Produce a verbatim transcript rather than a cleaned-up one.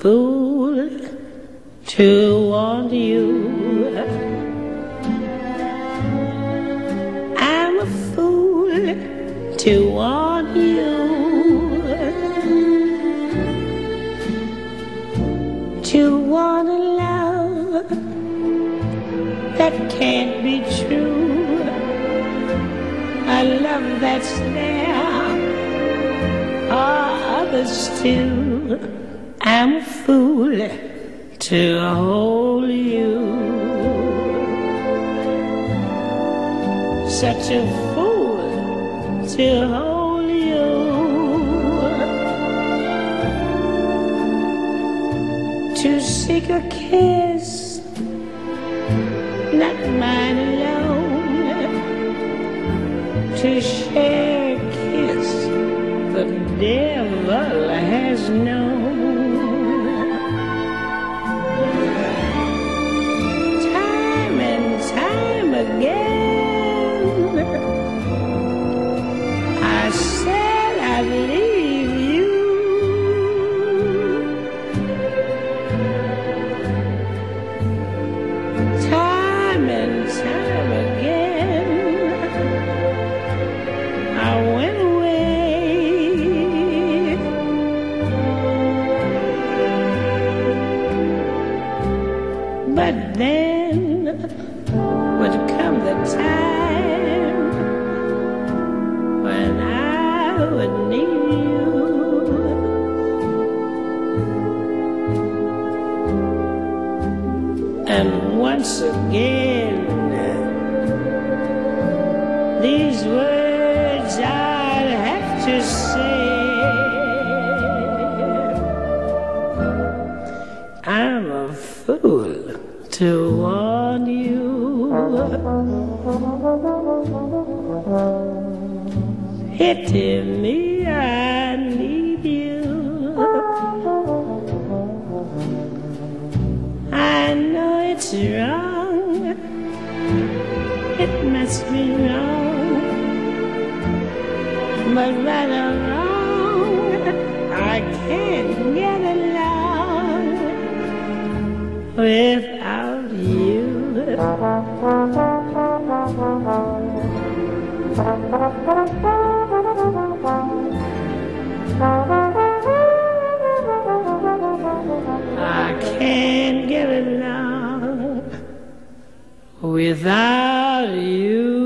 fool to want you. I'm a fool to want you. To want a love that can't be true. A love that's there are others too. I'm a fool to hold you. Such a fool to hold you. To seek a kiss, not mine alone. To share a kiss the devil has known. Time and time again I said I'd leave you. Time and time again I went away. But then would come the time when I would need you. And once again these words I'd have to say. I'm a fool to want you. Pity me, I need you. I know it's wrong, it must be wrong, but right or wrong, I can't get along without you. I can't get along without you.